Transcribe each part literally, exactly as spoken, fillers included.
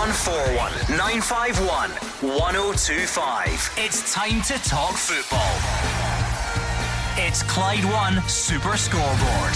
one four one, nine five one, one oh two five. It's time to talk football. It's Clyde One Super Scoreboard.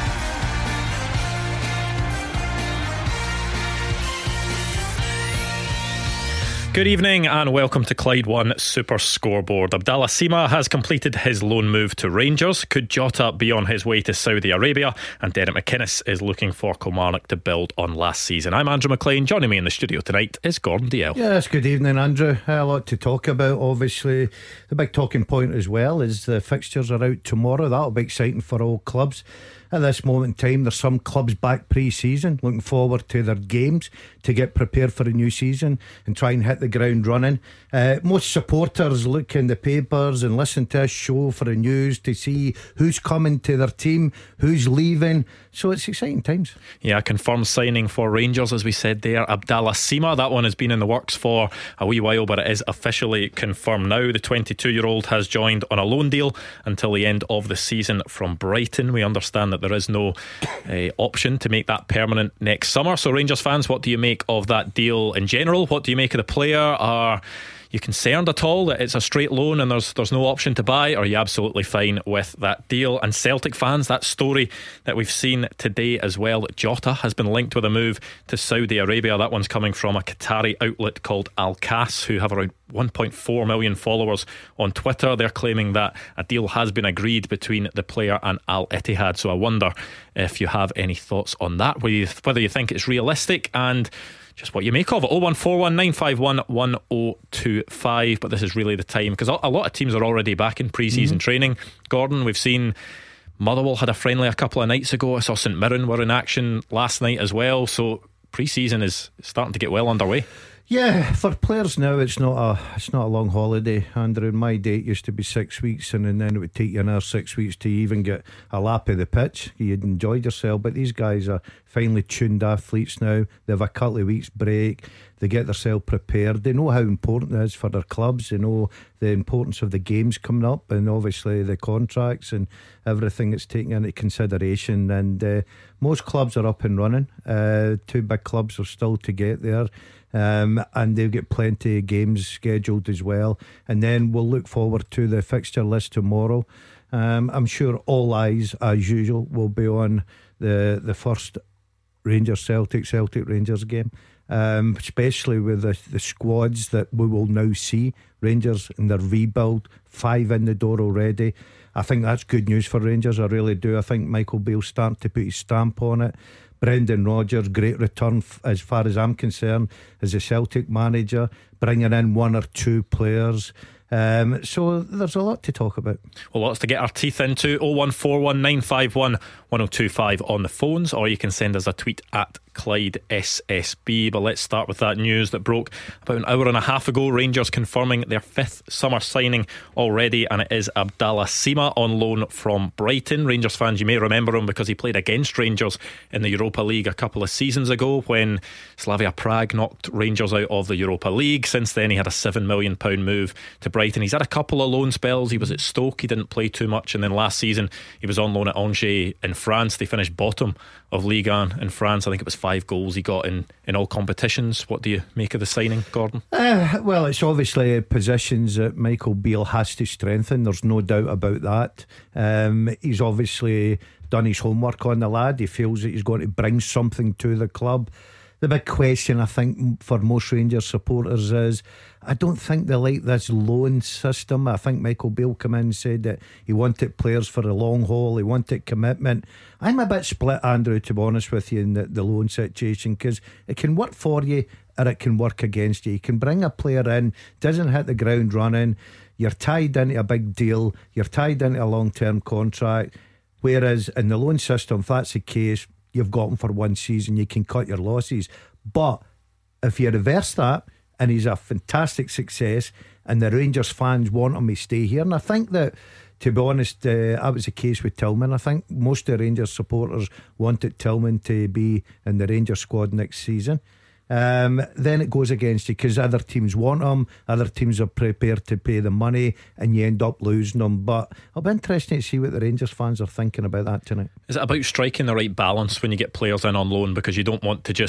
Good evening and welcome to Clyde One Super Scoreboard. Abdallah Sima has completed his loan move to Rangers. Could Jota be on his way to Saudi Arabia? And Derek McInnes is looking for Kilmarnock to build on last season. I'm Andrew McLean. Joining me in the studio tonight is Gordon D L. Yes, good evening, Andrew. A lot to talk about. Obviously, the big talking point as well is the fixtures are out tomorrow. That'll be exciting for all clubs. At this moment in time, there's some clubs back pre-season, looking forward to their games to get prepared for a new season and try and hit the ground running. Uh, most supporters look in the papers and listen to us show for the news to see who's coming to their team, who's leaving. So it's exciting times. Yeah, confirmed signing for Rangers, as we said there, Abdallah Sima. That one has been in the works for a wee while, but it is officially confirmed now. The twenty-two year old has joined on a loan deal until the end of the season from Brighton. We understand that there is no uh, option to make that permanent next summer. So Rangers fans, what do you make of that deal in general? What do you make of the player? Are you concerned at all that it's a straight loan and there's there's no option to buy? Or are you absolutely fine with that deal? And Celtic fans, that story that we've seen today as well, that Jota has been linked with a move to Saudi Arabia. That one's coming from a Qatari outlet called Al Kas, who have around one point four million followers on Twitter. They're claiming that a deal has been agreed between the player and Al Ittihad. So I wonder if you have any thoughts on that, whether you, whether you think it's realistic and just what you make of it. oh one four one, nine five one, one oh two five. But this is really the time, because a lot of teams are already back in pre-season mm-hmm. training. Gordon, we've seen Motherwell had a friendly a couple of nights ago. I saw St Mirren were in action last night as well. So pre-season is starting to get well underway. Yeah, for players now it's not a it's not a long holiday, Andrew. My date used to be six weeks and then it would take you another six weeks to even get a lap of the pitch. You'd enjoyed yourself, but these guys are finely tuned athletes now. They have a couple of weeks break. They get themselves prepared. They know how important it is for their clubs. They know the importance of the games coming up, and obviously the contracts and everything that's taken into consideration. And uh, most clubs are up and running. Uh, two big clubs are still to get there. Um, and they've got plenty of games scheduled as well. And then we'll look forward to the fixture list tomorrow. um, I'm sure all eyes as usual will be on the the first Rangers Celtic Celtic Rangers game, um, especially with the, the squads that we will now see. Rangers in their rebuild, five in the door already. I think that's good news for Rangers, I really do. I think Michael Beale's starting to put his stamp on it. Brendan Rodgers, great return f- as far as I'm concerned as a Celtic manager, bringing in one or two players. Um, so there's a lot to talk about. Well, lots to get our teeth into. oh one four one, nine five one, one oh two five on the phones, or you can send us a tweet at Clyde S S B. But let's start with that news that broke about an hour and a half ago. Rangers confirming their fifth summer signing already, and it is Abdallah Sima on loan from Brighton. Rangers fans, you may remember him because he played against Rangers in the Europa League a couple of seasons ago when Slavia Prague knocked Rangers out of the Europa League. Since then he had a seven million pounds move to Brighton. He's had a couple of loan spells. He was at Stoke, he didn't play too much, and then last season he was on loan at Angers in France. They finished bottom of Ligue one in France. I think it was five goals he got in, in all competitions. What do you make of the signing, Gordon? Uh, well, it's obviously positions that Michael Beale has to strengthen. There's no doubt about that. Um, he's obviously done his homework on the lad. He feels that he's going to bring something to the club. The big question, I think, for most Rangers supporters is, I don't think they like this loan system. I think Michael Beale came in and said that he wanted players for the long haul, he wanted commitment. I'm a bit split, Andrew, to be honest with you, in the, the loan situation, because it can work for you or it can work against you. You can bring a player in, doesn't hit the ground running, you're tied into a big deal, you're tied into a long-term contract. Whereas in the loan system, if that's the case, you've got him for one season, you can cut your losses. But if you reverse that and he's a fantastic success and the Rangers fans want him to stay here, and I think that, to be honest, uh, that was the case with Tillman. I think most of the Rangers supporters wanted Tillman to be in the Rangers squad next season. Um, then it goes against you because other teams want him, other teams are prepared to pay the money, and you end up losing them. But it'll be interesting to see what the Rangers fans are thinking about that tonight. Is it about striking the right balance when you get players in on loan, because you don't want to just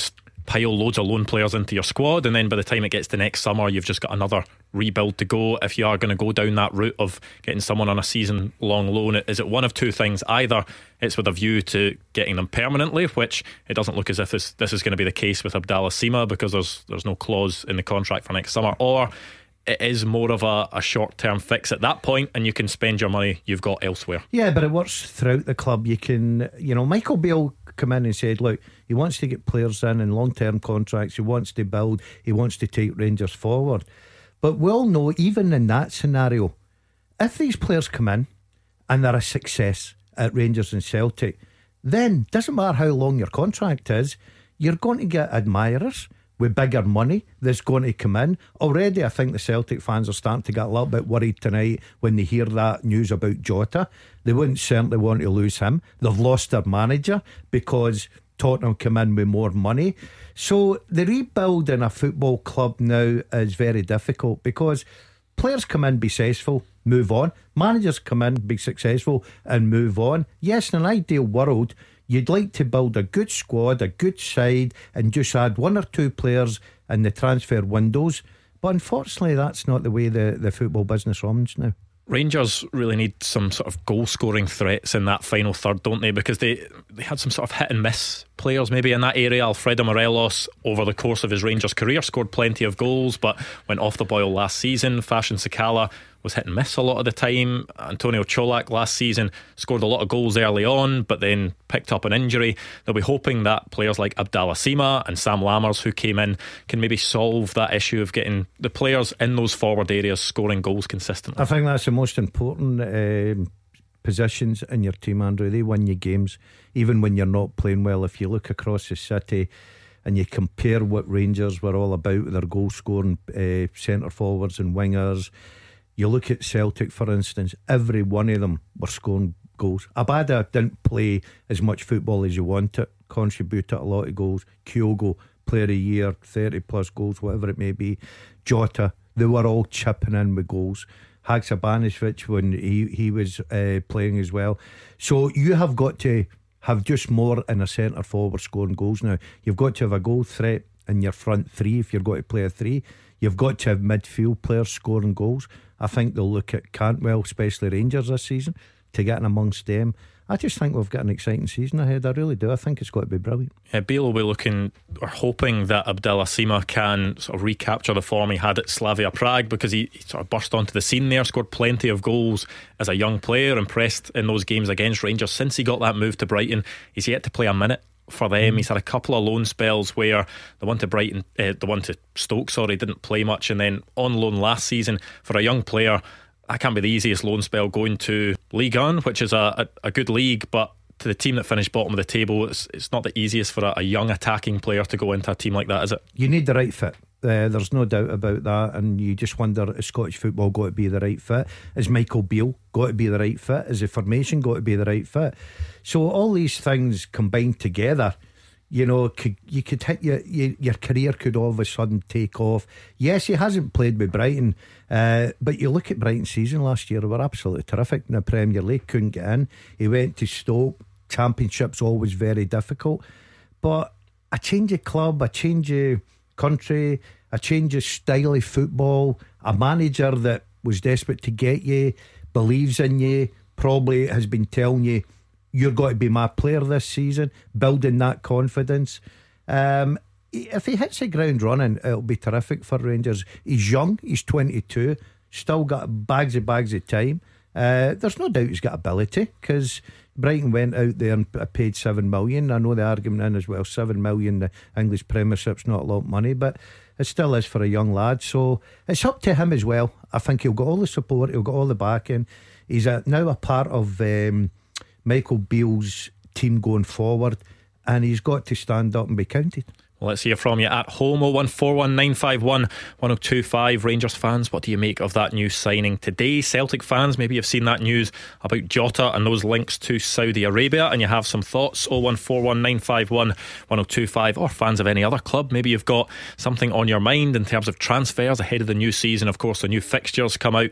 pile loads of loan players into your squad, and then by the time it gets to next summer, you've just got another rebuild to go. If you are going to go down that route of getting someone on a season long loan, is it one of two things? Either it's with a view to getting them permanently, which it doesn't look as if this, this is going to be the case with Abdallah Sima, because there's there's no clause in the contract for next summer, or it is more of a, a short term fix at that point, and you can spend your money you've got elsewhere. Yeah, but it works throughout the club. You can, you know, Michael Beale come in and said, look, he wants to get players in in long term contracts, he wants to build, he wants to take Rangers forward. But we'll know, even in that scenario, if these players come in and they're a success at Rangers and Celtic, then doesn't matter how long your contract is, you're going to get admirers with bigger money that's going to come in. Already I think the Celtic fans are starting to get a little bit worried tonight when they hear that news about Jota. They wouldn't certainly want to lose him. They've lost their manager because Tottenham come in with more money. So the rebuild in a football club now is very difficult, because players come in, be successful, move on. Managers come in, be successful and move on. Yes, in an ideal world, you'd like to build a good squad, a good side, and just add one or two players in the transfer windows. But unfortunately, that's not the way the, the football business runs now. Rangers really need some sort of goal scoring threats in that final third, don't they? Because they, they had some sort of hit and miss players maybe in that area. Alfredo Morelos, over the course of his Rangers career, scored plenty of goals but went off the boil last season. Fashion Sakala was hit and miss a lot of the time. Antonio Cholak last season scored a lot of goals early on but then picked up an injury. They'll be hoping that players like Abdallah Sima and Sam Lammers, who came in, can maybe solve that issue of getting the players in those forward areas scoring goals consistently. I think that's the most important um, positions in your team, Andrew. They win you games even when you're not playing well. If you look across the city and you compare what Rangers were all about with their goal scoring uh, centre forwards and wingers, you look at Celtic, for instance, every one of them were scoring goals. Abada didn't play as much football as you wanted, contributed a lot of goals. Kyogo, player of the year, thirty plus goals, whatever it may be. Jota, they were all chipping in with goals. Haksabanovic, when he, he was uh, playing as well. So you have got to have just more in a centre forward scoring goals now. You've got to have a goal threat in your front three if you're going to play a three. You've got to have midfield players scoring goals. I think they'll look at Cantwell, especially Rangers this season, to get in amongst them. I just think we've got an exciting season ahead. I really do. I think it's got to be brilliant. Yeah, Beale will be looking or hoping that Abdallah Sima can sort of recapture the form he had at Slavia Prague, because he, he sort of burst onto the scene there, scored plenty of goals as a young player, impressed in those games against Rangers. Since he got that move to Brighton, he's yet to play a minute for them. Mm. He's had a couple of loan spells where the one to Brighton, uh, the one to Stoke, sorry, didn't play much, and then on loan last season. For a young player, that can't be the easiest loan spell, going to Ligue one, which is a, a, a good league, but to the team that finished bottom of the table, it's, it's not the easiest for a, a young attacking player to go into a team like that, is it? You need the right fit. Uh, there's no doubt about that, and you just wonder, is Scottish football got to be the right fit? Is Michael Beale got to be the right fit? Is the formation got to be the right fit? So all these things combined together, you know, could, you could hit your, your your career could all of a sudden take off. Yes, he hasn't played with Brighton, uh, but you look at Brighton's season last year, they were absolutely terrific in the Premier League, couldn't get in. He went to Stoke. Championship's always very difficult, but a change of club, a change of country, a change of style of football, a manager that was desperate to get you, believes in you, probably has been telling you, you're going to be my player this season, building that confidence. Um, if he hits the ground running, it'll be terrific for Rangers. He's young, he's twenty-two, still got bags and bags of time. Uh, there's no doubt he's got ability, because Brighton went out there and paid seven million. I know the argument in as well, seven million, the English Premiership's not a lot of money, but it still is for a young lad. So it's up to him as well. I think he'll get all the support, he'll get all the backing. He's a, now a part of um, Michael Beale's team going forward, and he's got to stand up and be counted. Well, let's hear from you at home. oh one four one nine five one one oh two five. Rangers fans, what do you make of that new signing today? Celtic fans, maybe you've seen that news about Jota and those links to Saudi Arabia, and you have some thoughts. oh one four one nine five one one oh two five. Or fans of any other club, maybe you've got something on your mind in terms of transfers ahead of the new season. Of course, the new fixtures come out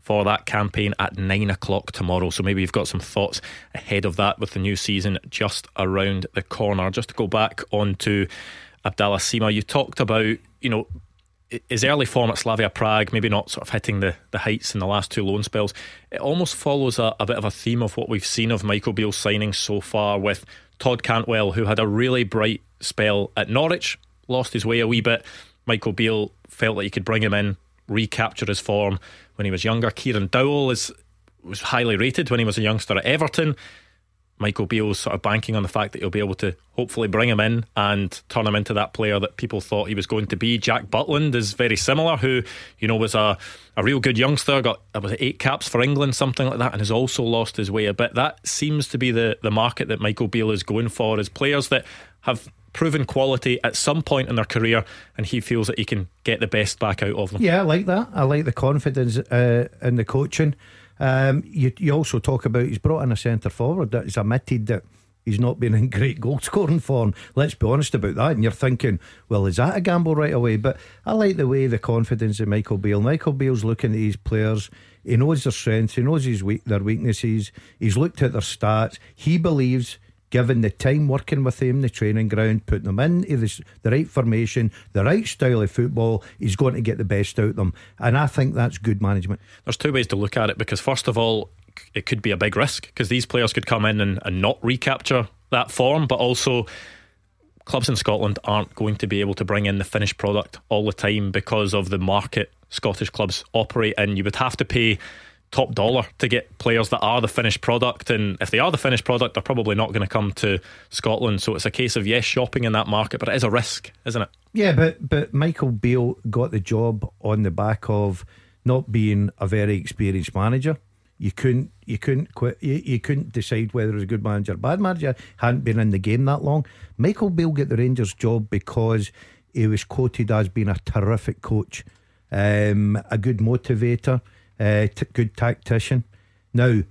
for that campaign at nine o'clock tomorrow. So maybe you've got some thoughts ahead of that with the new season just around the corner. Just to go back onto Abdallah Sima, you talked about, you know, his early form at Slavia Prague, maybe not sort of hitting the, the heights in the last two loan spells. It almost follows a, a bit of a theme of what we've seen of Michael Beale's signings so far, with Todd Cantwell, who had a really bright spell at Norwich, lost his way a wee bit. Michael Beale felt like he could bring him in, recapture his form when he was younger. Kieran Dowell is, was highly rated when he was a youngster at Everton. Michael Beale's sort of banking on the fact that he'll be able to hopefully bring him in and turn him into that player that people thought he was going to be. Jack Butland is very similar, who, you know, was a, a real good youngster, got was it eight caps for England, something like that, and has also lost his way a bit. That seems to be the, the market that Michael Beale is going for, is players that have proven quality at some point in their career, and he feels that he can get the best back out of them. Yeah, I like that. I like the confidence uh, in the coaching. Um, you, you also talk about he's brought in a centre forward that has admitted that he's not been in great goal scoring form. Let's be honest about that. And you're thinking, well, is that a gamble right away? But I like the way, the confidence of Michael Beale. Michael Beale's looking at these players. He knows their strengths, he knows his weak, their weaknesses. He's looked at their stats. He believes, given the time working with them, the training ground, putting them in the, the right formation, the right style of football, he's going to get the best out of them. And I think that's good management. There's two ways to look at it, because first of all, it could be a big risk, because these players could come in and, and not recapture that form, but also clubs in Scotland aren't going to be able to bring in the finished product all the time because of the market Scottish clubs operate in. You would have to pay top dollar to get players that are the finished product, and if they are the finished product, they're probably not going to come to Scotland. So it's a case of, yes, shopping in that market, but it is a risk, isn't it? Yeah, but but Michael Beale got the job on the back of not being a very experienced manager. You couldn't you couldn't quit, you, you couldn't decide whether it was a good manager or bad manager. Hadn't been in the game that long. Michael Beale got the Rangers job because he was quoted as being a terrific coach, um, a good motivator, Uh, t- good tactician. Now,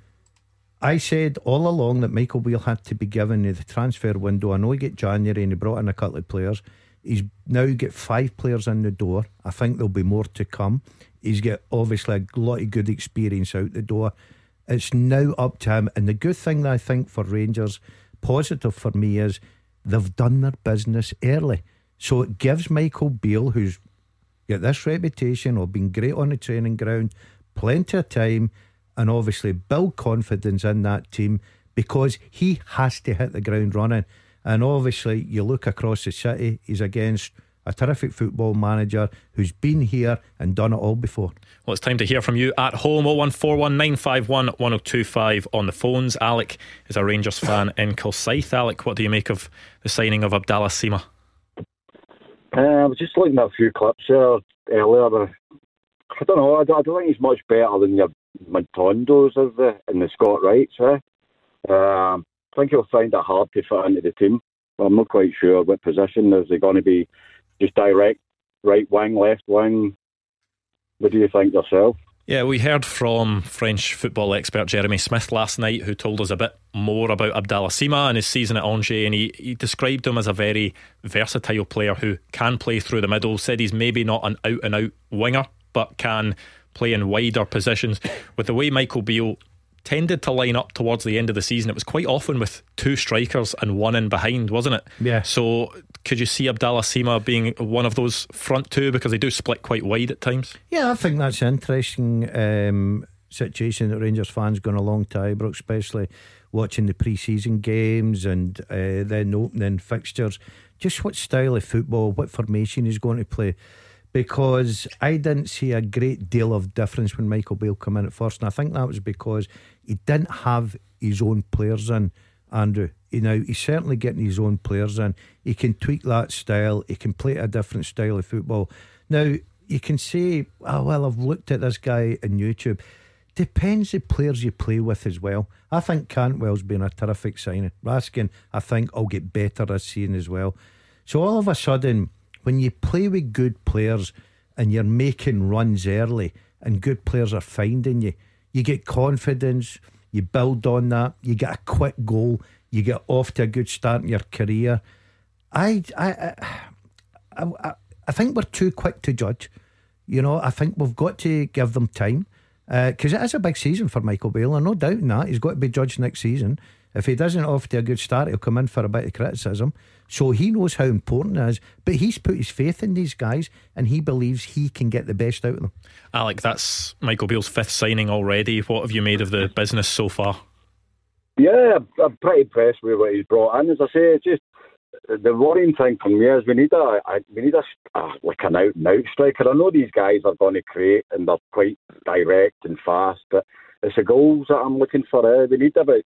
I said all along that Michael Beale had to be given the transfer window. I know he got January and he brought in a couple of players. He's now got five players in the door. I think there'll be more to come. He's got obviously a lot of good experience out the door. It's now up to him. And the good thing that I think for Rangers, positive for me, is they've done their business early. So it gives Michael Beale, who's got this reputation of being great on the training ground, plenty of time, and obviously build confidence in that team, because he has to hit the ground running. And obviously you look across the city, he's against a terrific football manager who's been here and done it all before. Well, it's time to hear from you at home. oh one four one nine five one one oh two five on the phones. Alec is a Rangers fan in Kilsyth. Alec, what do you make of the signing of Abdallah Sima? Uh, I was just looking at a few clips there earlier, but I don't know, I don't, I don't think he's much better than your Montondos of the, in the Scott Wrights. Eh? Uh, I think he'll find it hard to fit into the team. Well, I'm not quite sure what position. Is he going to be just direct right wing, left wing? What do you think yourself? Yeah, we heard from French football expert Jeremy Smith last night, who told us a bit more about Abdallah Sima and his season at Angers, and he, he described him as a very versatile player who can play through the middle. Said he's maybe not an out and out winger, but can play in wider positions. With the way Michael Beale tended to line up towards the end of the season, it was quite often with two strikers and one in behind, wasn't it? Yeah. So could you see Abdallah Sima being one of those front two, because they do split quite wide at times? Yeah, I think that's an interesting um, situation that Rangers fans going along to Ibrox, especially watching the pre-season games and uh, then opening fixtures. Just what style of football, what formation he's going to play. Because I didn't see a great deal of difference when Michael Beale came in at first, and I think that was because he didn't have his own players in, Andrew. You know, he's certainly getting his own players in. He can tweak that style, he can play a different style of football. Now, you can say, oh, well, I've looked at this guy on YouTube. Depends the players you play with as well. I think Cantwell's been a terrific signing. Raskin, I think, will get better this season as well. So all of a sudden, when you play with good players and you're making runs early and good players are finding you, you get confidence, you build on that, you get a quick goal, you get off to a good start in your career. I I I, I, I think we're too quick to judge. You know, I think we've got to give them time. Because uh, it is a big season for Michael Beale, and no doubt in that. He's got to be judged next season. If he doesn't off to a good start, he'll come in for a bit of criticism. So he knows how important it is. But he's put his faith in these guys, and he believes he can get the best out of them. Alec, that's Michael Beale's fifth signing already. What have you made of the business so far? Yeah, I'm pretty impressed with what he's brought in. As I say, it's just the worrying thing for me is we need a, a we need a, a like an out and out striker. I know these guys are going to create and they're quite direct and fast, but it's the goals that I'm looking for. Eh? We need about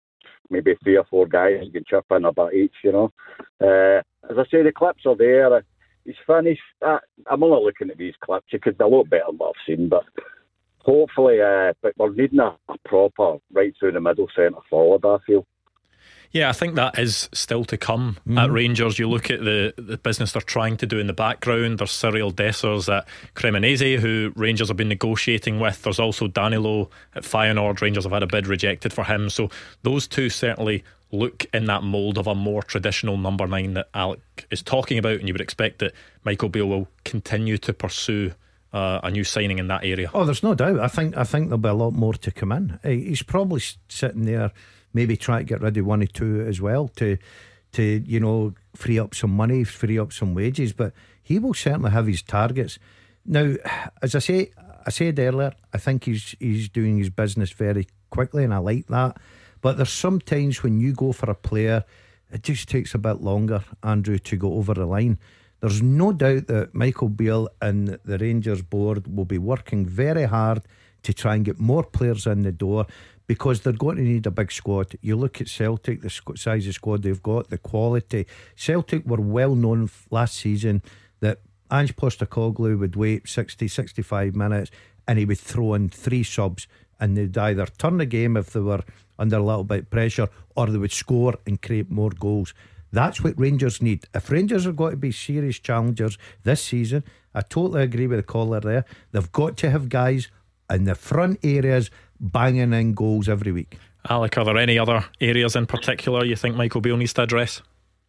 maybe three or four guys who can chip in about each, you know. Uh, as I say, the clips are there. He's finished. Uh, I'm only looking at these clips. He could be a lot better than what I've seen, but hopefully, uh, but we're needing a, a proper right through the middle centre forward, I feel. Yeah, I think that is still to come mm. at Rangers. You look at the, the business they're trying to do in the background. There's Cyril Dessers at Cremonese, who Rangers have been negotiating with. There's also Danilo at Feyenoord. Rangers have had a bid rejected for him. So those two certainly look in that mould of a more traditional number nine that Alec is talking about, and you would expect that Michael Beale will continue to pursue uh, a new signing in that area. Oh, there's no doubt. I think I think there'll be a lot more to come in. He's probably sitting there maybe try to get rid of one or two as well to to you know free up some money, free up some wages, but he will certainly have his targets. Now, as I say I said earlier, I think he's he's doing his business very quickly, and I like that. But there's sometimes when you go for a player, it just takes a bit longer, Andrew, to go over the line. There's no doubt that Michael Beale and the Rangers board will be working very hard to try and get more players in the door, because they're going to need a big squad. You look at Celtic, the size of squad they've got, the quality. Celtic were well known last season that Ange Postecoglou would wait sixty, sixty-five minutes and he would throw in three subs, and they'd either turn the game if they were under a little bit of pressure, or they would score and create more goals. That's what Rangers need. If Rangers are going to be serious challengers this season, I totally agree with the caller there. They've got to have guys in the front areas banging in goals every week. Alec, are there any other areas in particular you think Michael Beale needs to address?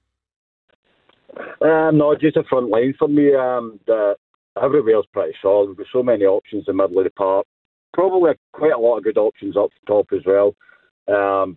Um, no, just the front line for me. Um, the, everywhere's pretty solid. We've got so many options in the middle of the park. Probably quite a lot of good options up top as well. Um,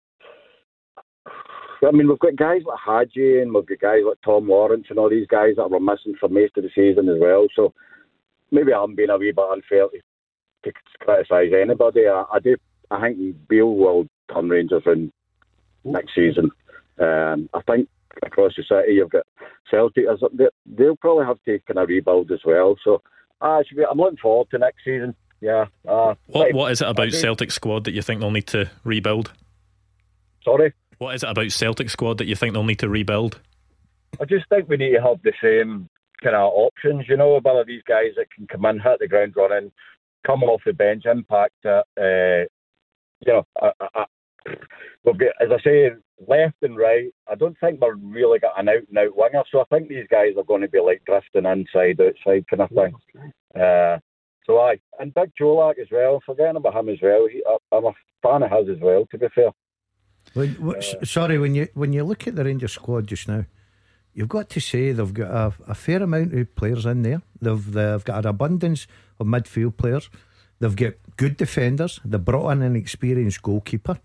I mean, we've got guys like Hadji and we've got guys like Tom Lawrence and all these guys that were missing for most of the season as well. So maybe I'm being a wee bit unfair to to criticise anybody. I, I do. I think Beale will turn Rangers in next season. Um, I think across the city you've got Celtic. They'll probably have to kind of rebuild as well. So uh, should be, I'm looking forward to next season. Yeah. Uh, what What is it about Celtic squad that you think they'll need to rebuild? Sorry. What is it about Celtic squad that you think they'll need to rebuild? I just think we need to have the same kind of options. You know, about these guys that can come in, hit the ground running, coming off the bench, impact it. Uh, you know, I, I, we've got, as I say, left and right. I don't think we've really got an out and out winger. So I think these guys are going to be like drifting inside, outside kind of thing. Uh, so I and Big Cholak as well. Forgetting about him as well. He, I, I'm a fan of his as well, to be fair. When, uh, sorry, when you when you look at the Rangers squad just now, you've got to say they've got a, a fair amount of players in there. They've they've got an abundance of midfield players. They've got good defenders. They brought in an experienced goalkeeper.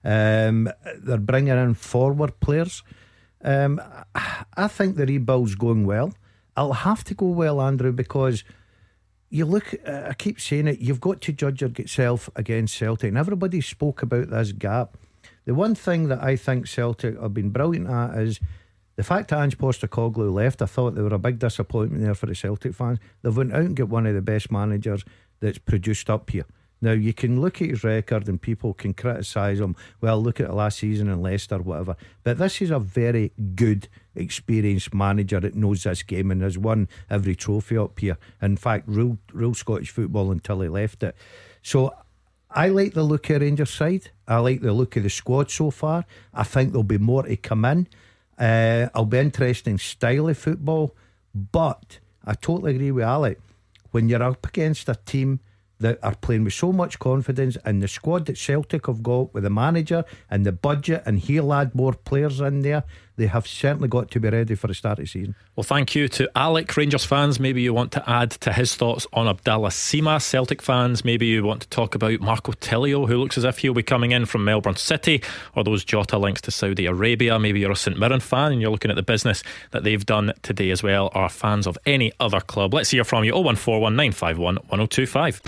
Um, they're bringing in forward players. Um, I think the rebuild's going well. It'll have to go well, Andrew, because you look. I keep saying it. You've got to judge yourself against Celtic, and everybody spoke about this gap. The one thing that I think Celtic have been brilliant at is the fact that Ange Postecoglou left. I thought they were a big disappointment there for the Celtic fans. They've went out and got one of the best managers that's produced up here. Now you can look at his record and people can criticise him. Well, look at the last season in Leicester, whatever. But this is a very good, experienced manager that knows this game and has won every trophy up here. In fact, ruled, ruled Scottish football until he left it. So I like the look of Rangers side. I like the look of the squad so far. I think there'll be more to come in. Uh, I'll be interested in style of football, but I totally agree with Alec. When you're up against a team that are playing with so much confidence, and the squad that Celtic have got with the manager and the budget, and he'll add more players in there, they have certainly got to be ready for the start of the season. Well, thank you to Alec. Rangers fans, maybe you want to add to his thoughts on Abdallah Sima. Celtic fans, maybe you want to talk about Marco Tilio, who looks as if he'll be coming in from Melbourne City, or those Jota links to Saudi Arabia. Maybe you're a St Mirren fan and you're looking at the business that they've done today as well, or fans of any other club. Let's hear from you. oh one four one nine five one one oh two five.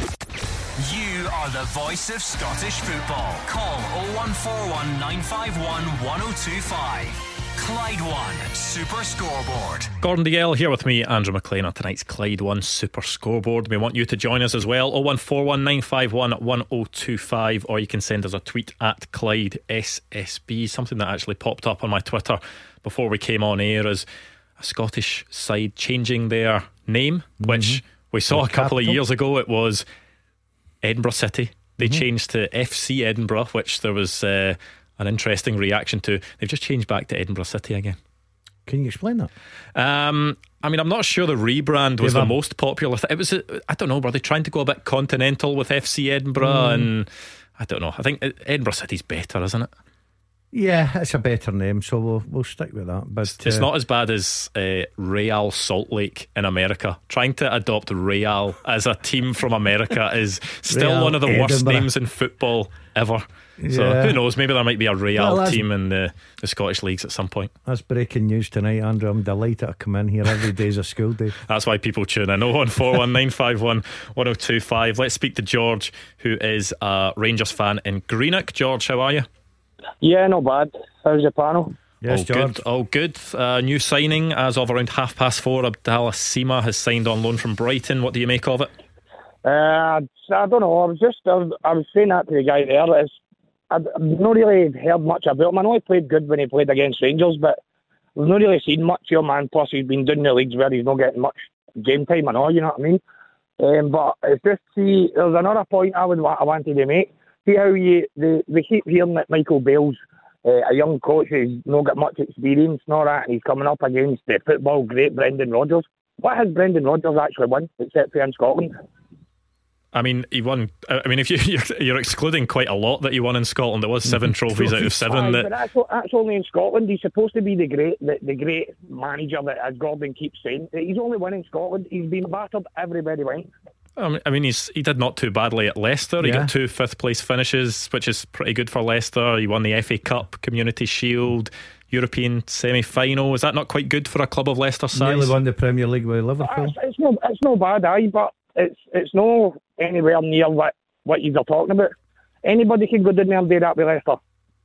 You are the voice of Scottish football. Call oh one four one nine five one one oh two five. Clyde One Super Scoreboard. Gordon Dalziel here with me, Andrew McLean, on tonight's Clyde One Super Scoreboard. We want you to join us as well. oh one four one nine five one one oh two five, or you can send us a tweet at Clyde S S B. Something that actually popped up on my Twitter before we came on air is a Scottish side changing their name, mm-hmm. which we saw the a couple capital. of years ago. It was Edinburgh City. They mm-hmm. changed to F C Edinburgh, which there was uh, an interesting reaction to. They've just changed back to Edinburgh City again. Can you explain that? Um, I mean, I'm not sure the rebrand was the most popular. Th- it was, uh, I don't know, were they trying to go a bit continental with F C Edinburgh? Mm. And I don't know. I think Edinburgh City's better, isn't it? Yeah, it's a better name, so we'll we'll stick with that. But it's uh, not as bad as uh, Real Salt Lake in America. Trying to adopt Real as a team from America is still Real one of the Edinburgh. worst names in football ever. So yeah. Who knows, maybe there might be a Real well, team in the, the Scottish leagues at some point. That's breaking news tonight, Andrew. I'm delighted to come in here. Every day's a school day. That's why people tune in. oh one four one nine five one one oh two five. Let's speak to George, who is a Rangers fan in Greenock. George, how are you? Yeah, not bad. How's your panel? Yes, all George. good. All good. Uh, new signing as of around half past four. Abdallah Sima has signed on loan from Brighton. What do you make of it? Uh, I don't know. I was just I was, I was saying that to the guy there. It's, I've not really heard much about him. I know he played good when he played against Rangers, but we've not really seen much of him. Man, plus he's been doing the leagues where he's not getting much game time and all. You know what I mean? Um, but it's just see. There's another point I would I wanted to make. See how you they, they keep hearing that Michael Bale's uh, a young coach who's not got much experience and all that, and he's coming up against the football great Brendan Rodgers. What has Brendan Rodgers actually won except for in Scotland? I mean, he won. I mean, if you, you're, you're excluding quite a lot that he won in Scotland, there was seven trophies out of seven. Aye, that... but that's, that's only in Scotland. He's supposed to be the great, the, the great manager that, as Gordon keeps saying, he's only won in Scotland. He's been battered everywhere he went. I mean, he's he did not too badly at Leicester. He yeah. got two fifth place finishes, which is pretty good for Leicester. He won the F A Cup, Community Shield, European semi-final. Is that not quite good for a club of Leicester size? Nearly won the Premier League with Liverpool. It's, it's no, it's no bad, aye, but it's it's no anywhere near what what you're talking about. Anybody can go down there and do that with Leicester.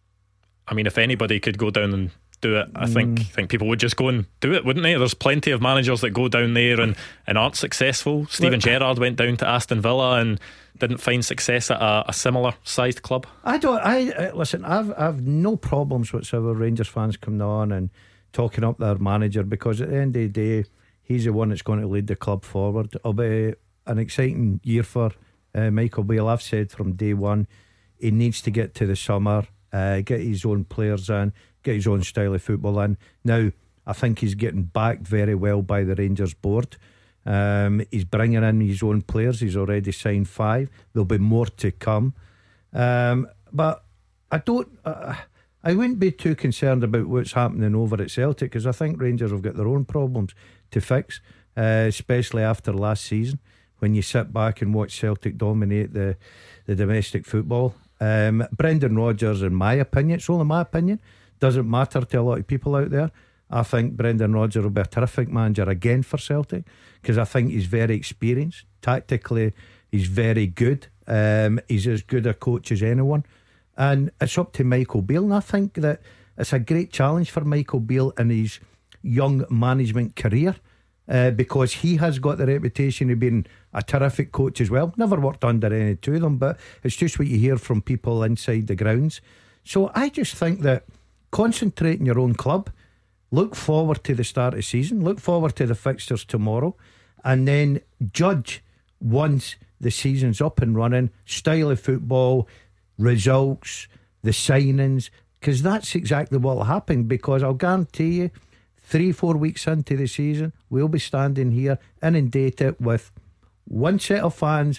I mean, if anybody could go down and do it, I think mm. think people would just go and do it, wouldn't they? There's plenty of managers that go down there and, and aren't successful. Steven Gerrard went down to Aston Villa and didn't find success at a, a similar sized club. I don't I uh, listen, I've I've no problems whatsoever Rangers fans coming on and talking up their manager, because at the end of the day he's the one that's going to lead the club forward. It'll be an exciting year for uh, Michael Beale. I've said from day one he needs to get to the summer, uh, get his own players in, get his own style of football in. Now I think he's getting backed very well by the Rangers board. Um, he's bringing in his own players. He's already signed five. There'll be more to come. Um, but I don't uh, I wouldn't be too concerned about what's happening over at Celtic, because I think Rangers have got their own problems to fix, uh, especially after last season, when you sit back and watch Celtic dominate the, the domestic football. um, Brendan Rodgers, in my opinion, it's only my opinion, doesn't matter to a lot of people out there. I think Brendan Rodgers will be a terrific manager again for Celtic, because I think he's very experienced. Tactically, he's very good. Um, he's as good a coach as anyone. And it's up to Michael Beale. And I think that it's a great challenge for Michael Beale in his young management career, uh, because he has got the reputation of being a terrific coach as well. Never worked under any two of them, but it's just what you hear from people inside the grounds. So I just think that concentrate on your own club. Look forward to the start of the season. Look forward to the fixtures tomorrow, and then judge once the season's up and running. Style of football, results, the signings, because that's exactly what will happen. Because I'll guarantee you, three, four weeks into the season, we'll be standing here inundated with one set of fans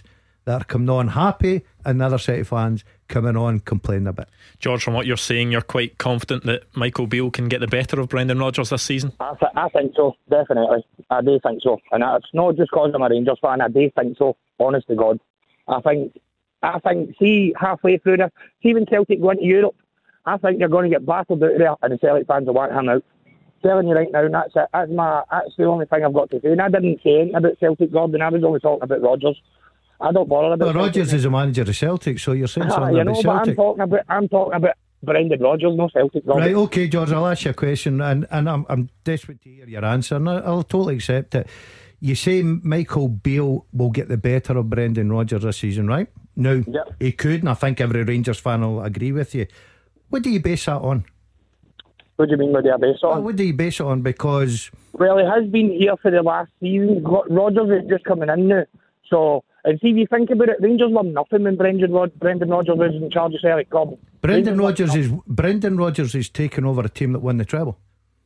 that are coming on happy, and the other set of fans coming on complaining a bit. George, from what you're saying, you're quite confident that Michael Beale can get the better of Brendan Rodgers this season? I, th- I think so, definitely. I do think so. And it's not just because I'm a Rangers fan, I do think so, honest to God. I think, I think, see, halfway through this, see when Celtic go into Europe, I think they're going to get battled out there, and the Celtic fans will want him out. Telling you right now, and that's it. That's, my, that's the only thing I've got to say. And I didn't say anything about Celtic, Gordon. I was only talking about Rodgers. I don't bother about Well, Rodgers is a manager of Celtic, so you're saying something you about know, Celtic. But I'm talking about, I'm talking about Brendan Rodgers, no Celtic. Gordon. Right, okay, George, I'll ask you a question, and, and I'm, I'm desperate to hear your answer, and I- I'll totally accept it. You say Michael Beale will get the better of Brendan Rodgers this season, right? Now, Yep. he could, and I think every Rangers fan will agree with you. What do you base that on? What do you mean by their base on? Well, what do you base it on? Because Well, he has been here for the last season. Rodgers is just coming in now. So, and see, if you think about it, Rangers were nothing when Brendan, Rod- Brendan Rodgers was in charge of Celtic Club. Brendan Rodgers is Brendan Rodgers is taking over a team that won the treble.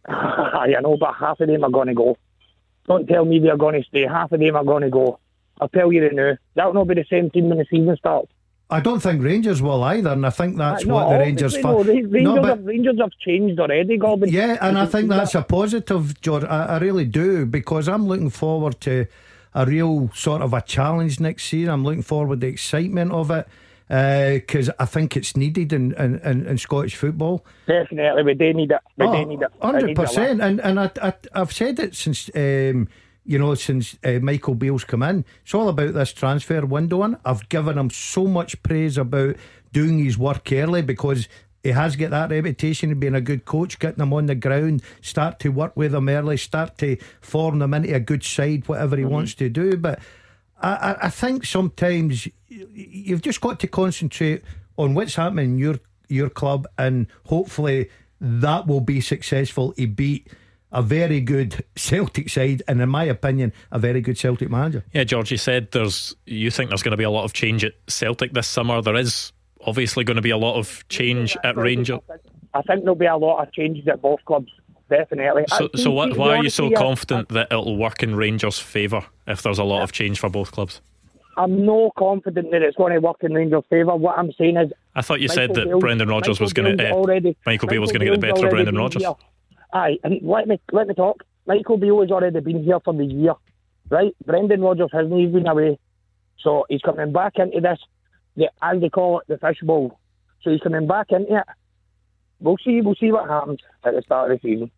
I know, but half of them are going to go. Don't tell me they're going to stay. Half of them are going to go. I'll tell you now. That'll not be the same team when the season starts. I don't think Rangers will either, and I think that's Uh, no, what the Rangers obviously, fan. no, Ra- Rangers, No, but- have, Rangers have changed already, Gordon. Yeah, and I You think can see that's a positive, George. I, I really do, because I'm looking forward to a real sort of a challenge next season. I'm looking forward to the excitement of it, because I think it's needed in, in, in, in Scottish football. Definitely, we do need it. We do need it. It one hundred needs a lot. percent. And and I, I I've said it since um, you know since uh, Michael Beale's come in. It's all about this transfer window, and I've given him so much praise about doing his work early, because he has got that reputation of being a good coach, getting them on the ground, start to work with them early, start to form them into a good side, whatever he mm-hmm. wants to do. But I, I, I think sometimes you've just got to concentrate on what's happening in your your club, and hopefully that will be successful. He beat a very good Celtic side, and in my opinion, a very good Celtic manager. Yeah, George, you said there's you think there's going to be a lot of change at Celtic this summer. There is obviously going to be a lot of change at Rangers. I think there'll be a lot of changes at both clubs, definitely. So, so what, why are you so here, confident that it'll work in Rangers' favour if there's a lot of change for both clubs? I'm no confident that it's going to work in Rangers' favour. What I'm saying is, I thought you Michael said that Bale's, Brendan Rodgers Michael was going to. Uh, already, Michael Beale was going to get the better of Brendan Rodgers. Here. Aye, and let me let me talk. Michael Beale has already been here for the year, right? Brendan Rodgers hasn't even been away, so he's coming back into this, the, as they call it, the fishbowl. So he's coming back into it. We'll see. We'll see what happens at the start of the season.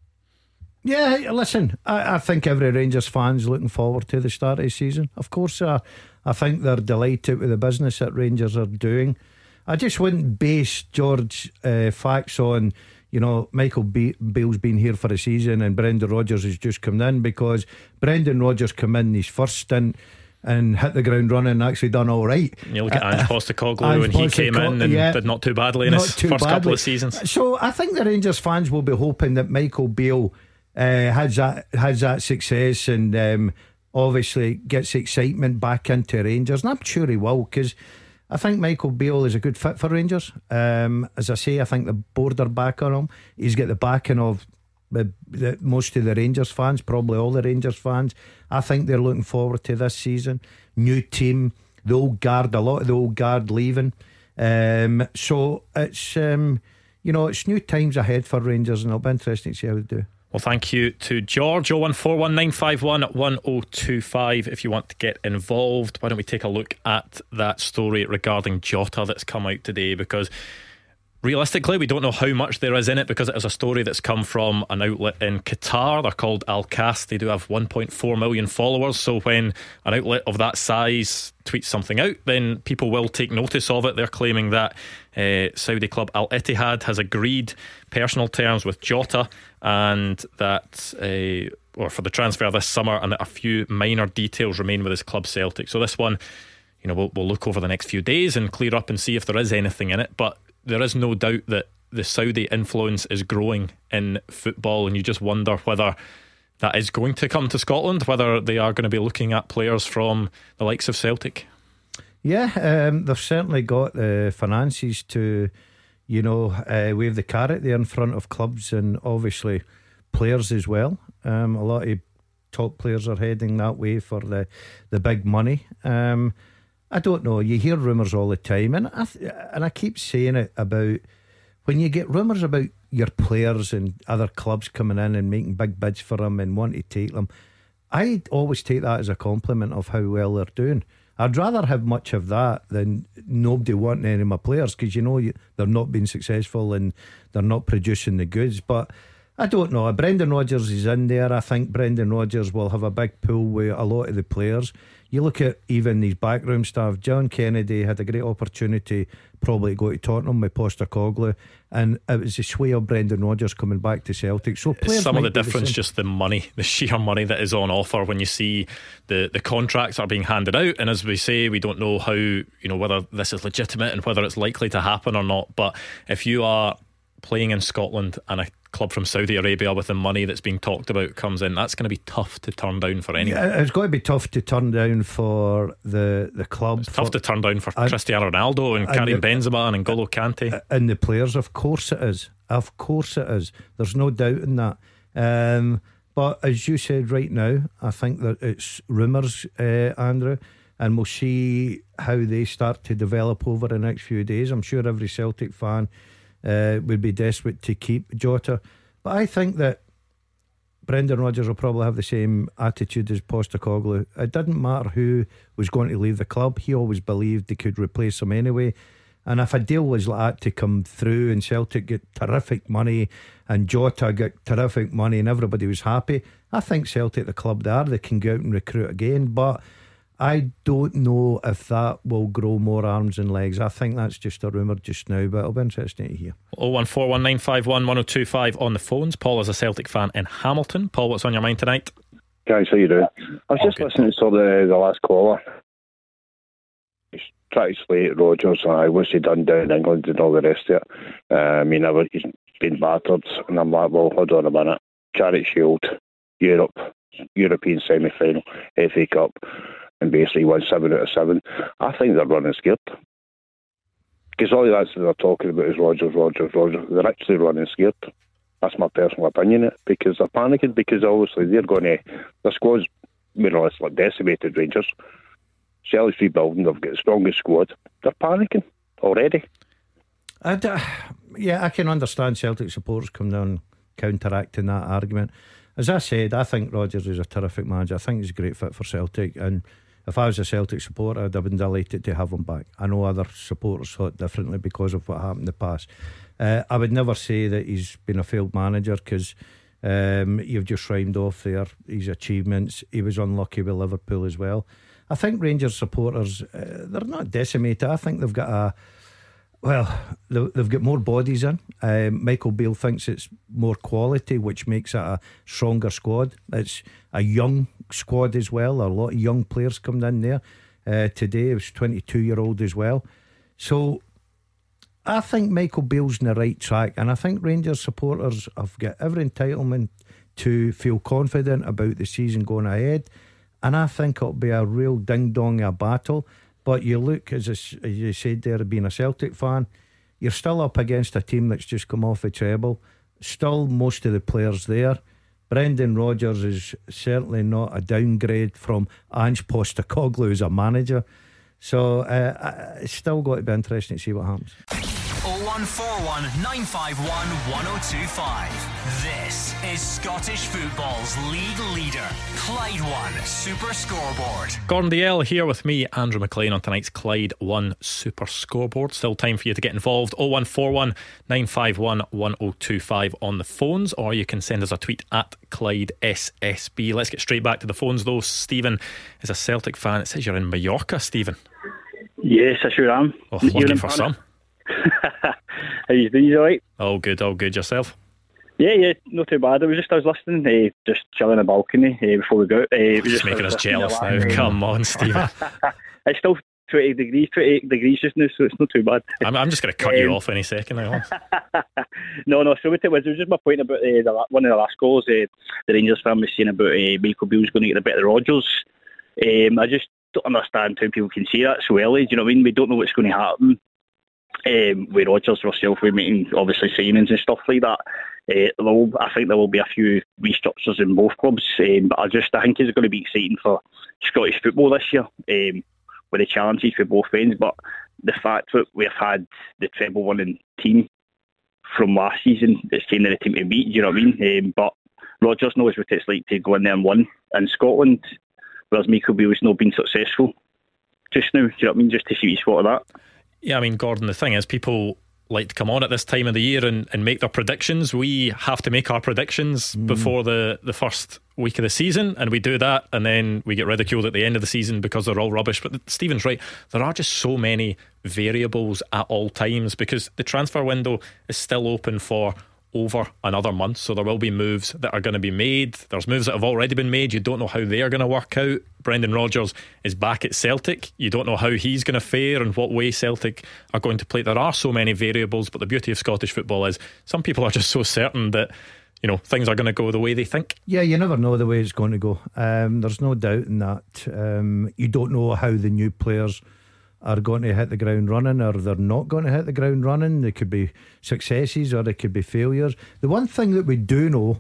Yeah, listen, I, I think every Rangers fan's looking forward to the start of the season. Of course, uh, I think they're delighted with the business that Rangers are doing. I just wouldn't base George uh, facts on, you know, Michael Be- Beale's been here for a season and Brendan Rodgers has just come in, because Brendan Rodgers come in his first stint and hit the ground running and actually done all right. You look at Ange Postecoglou Ange when he Postecoglou, came in and yeah, did not too badly in his first badly. couple of seasons. So I think the Rangers fans will be hoping that Michael Beale uh, has that has that success and um, obviously gets excitement back into Rangers, and I'm sure he will, because I think Michael Beale is a good fit for Rangers. Um, as I say, I think the board are back on him. He's got the backing of the, the, most of the Rangers fans, probably all the Rangers fans. I think they're looking forward to this season. New team, the old guard, a lot of the old guard leaving. Um, so it's um, you know, it's new times ahead for Rangers, and it'll be interesting to see how they do. Well, thank you to George. oh one four one nine five one one oh two five if you want to get involved. Why don't we take a look at that story regarding Jota that's come out today, because realistically we don't know how much there is in it, because it is a story that's come from an outlet in Qatar. They're called Al Qas. They do have one point four million followers, so when an outlet of that size tweets something out, then people will take notice of it. They're claiming that uh, Saudi club Al Ittihad has agreed personal terms with Jota, and that uh, or for the transfer this summer, and that a few minor details remain with his club Celtic. So this one, you know, we'll, we'll look over the next few days and clear up and see if there is anything in it. But there is no doubt that the Saudi influence is growing in football, and you just wonder whether that is going to come to Scotland, whether they are going to be looking at players from the likes of Celtic. Yeah, um, they've certainly got the finances to, you know, uh, wave the carrot there in front of clubs and obviously players as well. Um, a lot of top players are heading that way for the, the big money. Um, I don't know. You hear rumours all the time, and I th- and I keep saying it about when you get rumours about your players and other clubs coming in and making big bids for them and want to take them. I always take that as a compliment of how well they're doing. I'd rather have much of that than nobody wanting any of my players, because you know you, they're not being successful and they're not producing the goods. But I don't know. Brendan Rodgers is in there. I think Brendan Rodgers will have a big pool with a lot of the players. You look at even these backroom staff. John Kennedy had a great opportunity probably to go to Tottenham with Postecoglou, and it was the sway of Brendan Rodgers coming back to Celtic. So players, some of the difference, the just the money, the sheer money that is on offer when you see the, the contracts are being handed out. And as we say, we don't know how, you know, whether this is legitimate and whether it's likely to happen or not. But if you are playing in Scotland and a club from Saudi Arabia with the money that's being talked about comes in, that's going to be tough to turn down for anyone. Yeah, it's going to be tough to turn down for the the club. It's tough for, to turn down for and, Cristiano Ronaldo and, and Karim the, Benzema and N'Golo Kante and the players. Of course it is. Of course it is. There's no doubt in that. Um, but as you said right now, I think that it's rumours, uh, Andrew, and we'll see how they start to develop over the next few days. I'm sure every Celtic fan Uh, would be desperate to keep Jota, but I think that Brendan Rodgers will probably have the same attitude as Postecoglou. It didn't matter who was going to leave the club, he always believed they could replace him anyway. And if a deal was like that to come through and Celtic get terrific money and Jota get terrific money and everybody was happy, I think Celtic, the club they are, they can go out and recruit again. But I don't know if that will grow more arms and legs. I think that's just a rumour just now, but it'll be interesting to hear. oh one four one nine five one one oh two five on the phones. Paul is a Celtic fan in Hamilton. Paul, what's on your mind tonight? Guys, how you doing? I was Oh, just good. listening to the, the last caller. He's trying to slate Rodgers and I what's he done down in England and all the rest of it. Uh, I mean, I- he's been battered, and I'm like, well, hold on a minute. Charity Shield, Europe, European semi-final, F A Cup, and basically won seven out of seven. I think they're running scared. Because all that's they're talking about is Rodgers, Rodgers, Rodgers. They're actually running scared. That's my personal opinion. Because they're panicking. Because obviously they're going to, their squad's more or less like decimated. Rangers, Celtic's rebuilding. They've got the strongest squad. They're panicking already. I d- yeah, I can understand Celtic supporters come down counteracting that argument. As I said, I think Rodgers is a terrific manager. I think he's a great fit for Celtic, and if I was a Celtic supporter, I'd have been delighted to have him back. I know other supporters thought differently because of what happened in the past. uh, I would never say that he's been a failed manager, because um, you've just rhymed off there his achievements. He was unlucky with Liverpool as well. I think Rangers supporters, uh, they're not decimated. I think they've got a Well, they've got more bodies in. Um, Michael Beale thinks it's more quality, which makes it a stronger squad. It's a young squad as well. A lot of young players coming in there. Uh, today it was twenty-two year old as well. So I think Michael Beale's on the right track, and I think Rangers supporters have got every entitlement to feel confident about the season going ahead. And I think it'll be a real ding-dong a battle. But you look, as, as you said there, being a Celtic fan, you're still up against a team that's just come off a treble. Still most of the players there. Brendan Rodgers is certainly not a downgrade from Ange Postecoglou as a manager. So uh, it's still got to be interesting to see what happens. oh one four one nine five one one oh two five. This is Scottish football's league leader, Clyde One Super Scoreboard. Gordon Dalziel here with me, Andrew McLean, on tonight's Clyde One Super Scoreboard. Still time for you to get involved. oh one four one nine five one one oh two five on the phones, or you can send us a tweet at Clyde S S B. Let's get straight back to the phones though. Stephen is a Celtic fan. It says you're in Mallorca, Stephen. Yes, I sure am. Oh, You're lucky in for Panama. some. How you doing? You alright? All good, all good. Yourself? Yeah, yeah, not too bad. I was just, I was listening, uh, just chilling on the balcony uh, before we go out. Uh, it was Just I making was us listening to jealous the now. last- Come on, Stephen. It's still twenty degrees, twenty-eight degrees just now, so it's not too bad. I'm, I'm just going to cut you Um, off any second now. no, no, so what it was, it was just my point about uh, the, la- one of the last goals uh, the Rangers fan was saying about uh, Michael Beale's going to get the better of Rodgers. Um, I just don't understand how people can say that so early. Do you know what I mean? We don't know what's going to happen um, with Rodgers herself. We're making obviously signings and stuff like that. Uh, there will, I think there will be a few restructures in both clubs, um, but I just I think it's going to be exciting for Scottish football this year. Um, with the challenges for both ends. But the fact that we've had the treble winning team from last season, it's kind of the team to beat. Do you know what I mean? Um, but Rodgers knows what it's like to go in there and win in Scotland, whereas Michael Beale's not been successful just now. Do you know what I mean? Just to see what you spot of that. Yeah, I mean, Gordon, the thing is, people like to come on at this time of the year and, and make their predictions. We have to make our predictions mm. before the, the first week of the season, and we do that, and then we get ridiculed at the end of the season because they're all rubbish. But Stephen's right, there are just so many variables at all times, because the transfer window is still open for over another month, so there will be moves that are going to be made. There's moves that have already been made. You don't know how they are going to work out. Brendan Rodgers is back at Celtic. You don't know how he's going to fare and what way Celtic are going to play. There are so many variables, but the beauty of Scottish football is some people are just so certain that, you know, things are going to go the way they think. Yeah, you never know the way it's going to go. Um, there's no doubt in that. Um, you don't know how the new players are going to hit the ground running, or they're not going to hit the ground running. There could be successes or there could be failures. The one thing that we do know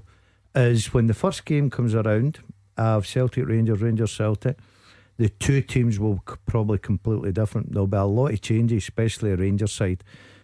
is when the first game comes around of Celtic Rangers, Rangers Celtic, the two teams will c- probably completely different. There'll be a lot of changes, especially a Rangers side.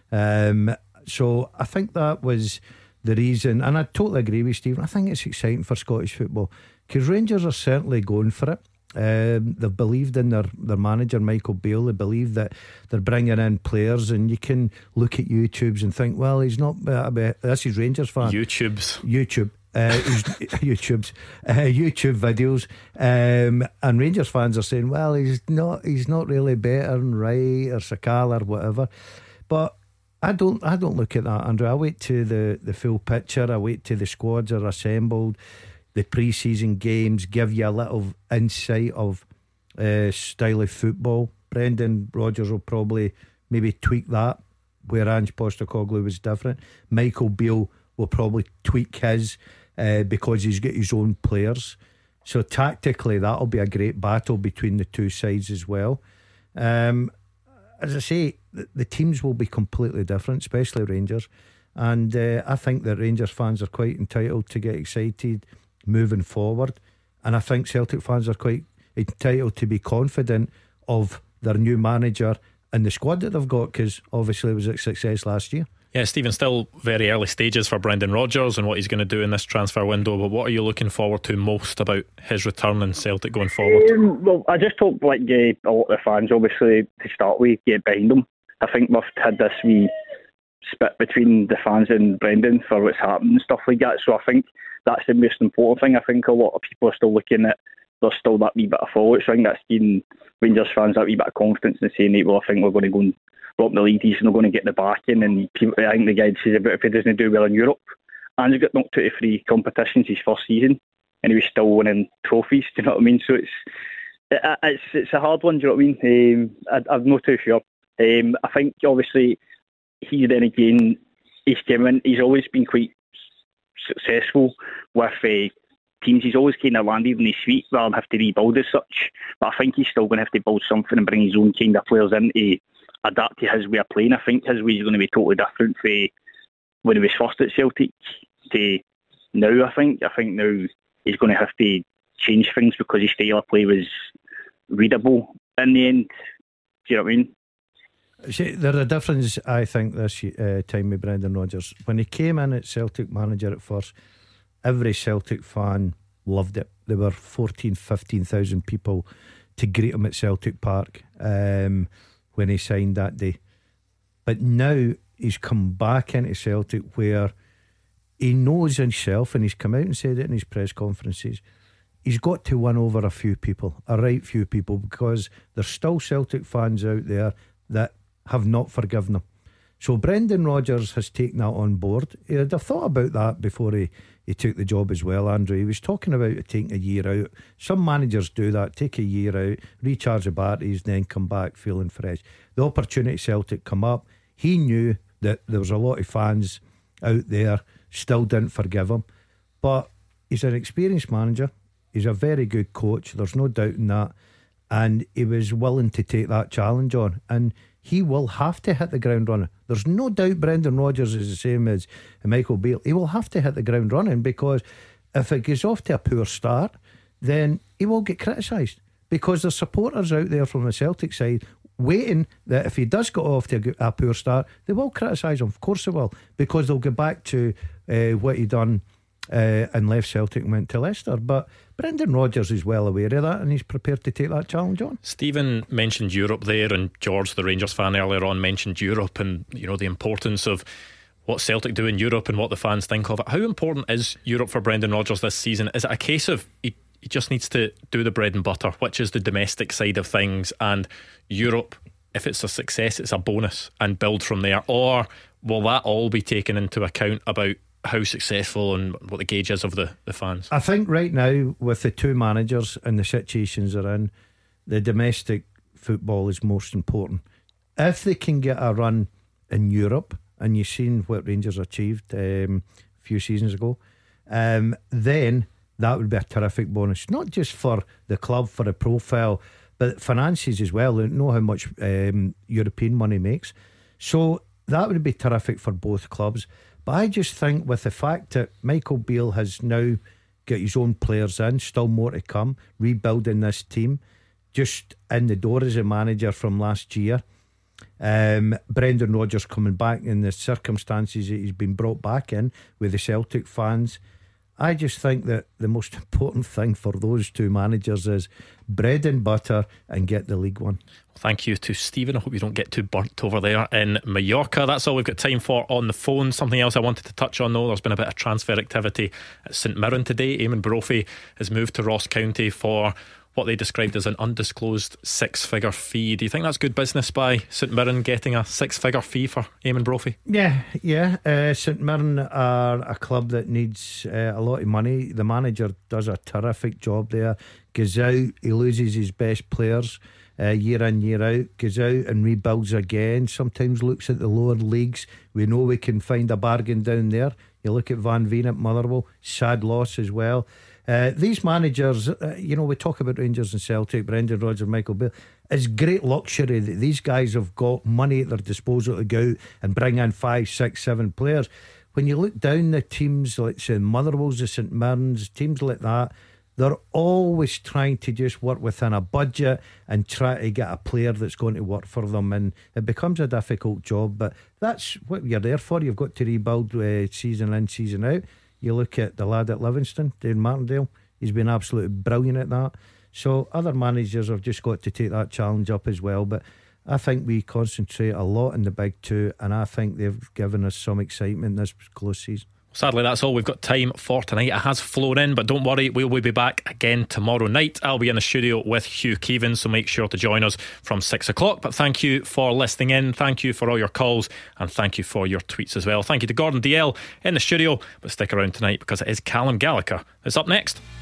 Um, so I think that was the reason, and I totally agree with Stephen. I think it's exciting for Scottish football because Rangers are certainly going for it. Um, they've believed in their, their manager Michael Beale. They believe that they're bringing in players, and you can look at YouTubes and think, well, he's not uh, this is Rangers fan. YouTubes YouTube uh, YouTubes uh, YouTube videos, um, and Rangers fans are saying, well, he's not he's not really better than Wright or Sakala or whatever. But I don't I don't look at that, Andrew. I wait to the, the full picture. I wait till the squads are assembled. The pre-season games give you a little insight of uh, style of football. Brendan Rodgers will probably maybe tweak that, where Ange Postecoglou was different. Michael Beale will probably tweak his uh, because he's got his own players. So tactically that'll be a great battle between the two sides as well. Um, as I say, the, the teams will be completely different, especially Rangers. And uh, I think that Rangers fans are quite entitled to get excited moving forward, and I think Celtic fans are quite entitled to be confident of their new manager and the squad that they've got, because obviously it was a success last year. Yeah, Stephen, still very early stages for Brendan Rodgers and what he's going to do in this transfer window, but what are you looking forward to most about his return in Celtic going forward? Um, well, I just hope like uh, a lot of the fans, obviously, to start with, get behind him. I think we've had this wee split between the fans and Brendan for what's happened and stuff like that, so I think that's the most important thing. I think a lot of people are still looking at there's still that wee bit of fallout. So I think that's giving Rangers fans that wee bit of confidence in saying, well, I think we're going to go and rock the league, he's not going to get the backing. And people, I think the guy says about if he doesn't do well in Europe, and he's got knocked out of three competitions his first season, and he was still winning trophies. Do you know what I mean? So it's it, it's it's a hard one. Do you know what I mean? Um, I, I'm not too sure. Um, I think obviously he then again he's given. He's always been quite successful with uh, teams. He's always kind of landed in his feet rather than have to rebuild as such. But I think he's still going to have to build something and bring his own kind of players in to adapt to his way of playing. I think his way is going to be totally different from when he was first at Celtic to now. I think I think now he's going to have to change things because his style of play was readable in the end. Do you know what I mean? See, there's a difference, I think, this uh, time with Brendan Rodgers. When he came in at Celtic manager at first, every Celtic fan loved it. There were fourteen, fifteen thousand people to greet him at Celtic Park um, when he signed that day. But now he's come back into Celtic where he knows himself, and he's come out and said it in his press conferences, he's got to win over a few people, a right few people, because there's still Celtic fans out there that have not forgiven him. So Brendan Rodgers has taken that on board. He'd have thought about that before he, he took the job as well, Andrew. He was talking about taking a year out. Some managers do that, take a year out, recharge the batteries, then come back feeling fresh. The opportunity Celtic come up, he knew that there was a lot of fans out there still didn't forgive him, but he's an experienced manager, he's a very good coach, there's no doubt in that, and he was willing to take that challenge on, and he will have to hit the ground running. There's no doubt Brendan Rodgers is the same as Michael Beale. He will have to hit the ground running, because if it goes off to a poor start, then he will get criticised. because there's supporters out there from the Celtic side waiting that if he does get off to a, g- a poor start, they will criticise him. Of course they will, because they'll go back to uh, what he done uh, and left Celtic and went to Leicester. But Brendan Rodgers is well aware of that, and he's prepared to take that challenge on. Stephen mentioned Europe there, and George, the Rangers fan earlier on, mentioned Europe, and you know the importance of what Celtic do in Europe and what the fans think of it. How important is Europe for Brendan Rodgers this season? Is it a case of he, he just needs to do the bread and butter, which is the domestic side of things, and Europe, if it's a success, it's a bonus, and build from there? Or will that all be taken into account about how successful and what the gauge is of the, the fans? I think right now, with the two managers and the situations they're in, the domestic football is most important. If they can get a run in Europe, and you've seen what Rangers achieved um, a few seasons ago, um, then that would be a terrific bonus, not just for the club, for the profile, but finances as well. They know how much um, European money makes, so that would be terrific for both clubs. But I just think with the fact that Michael Beale has now got his own players in, still more to come, rebuilding this team, just in the door as a manager from last year, um, Brendan Rodgers coming back in the circumstances that he's been brought back in with the Celtic fans, I just think that the most important thing for those two managers is bread and butter and get the league one. Thank you to Stephen. I hope you don't get too burnt over there in Mallorca. That's all we've got time for on the phone. Something else I wanted to touch on though, there's been a bit of transfer activity at St Mirren today. Eamon Brophy has moved to Ross County for what they described as an undisclosed six figure fee. Do you think that's good business by St Mirren, getting a six figure fee for Eamon Brophy? Yeah, yeah. Uh, St Mirren are a club that needs uh, a lot of money. The manager does a terrific job there. Goes out, he loses his best players uh, year in, year out. Goes out and rebuilds again. Sometimes looks at the lower leagues. We know we can find a bargain down there. You look at Van Veen at Motherwell, sad loss as well. Uh, these managers, uh, you know, we talk about Rangers and Celtic, Brendan Rodgers, Michael Beale. It's great luxury that these guys have got money at their disposal to go out and bring in five, six, seven players. When you look down the teams like say Motherwell's, the St Mirren's, teams like that, they're always trying to just work within a budget and try to get a player that's going to work for them, and it becomes a difficult job. But that's what you're there for. You've got to rebuild uh, season in, season out. You look at the lad at Livingston, Dave Martindale, he's been absolutely brilliant at that. So other managers have just got to take that challenge up as well. But I think we concentrate a lot in the big two, and I think they've given us some excitement this close season. Sadly, that's all we've got time for tonight. It has flown in, but don't worry, we will be back again tomorrow night. I'll be in the studio with Hugh Keevan, so make sure to join us from six o'clock. But thank you for listening in, thank you for all your calls, and thank you for your tweets as well. Thank you to Gordon D L in the studio, but stick around tonight because it is Callum Gallagher that's up next.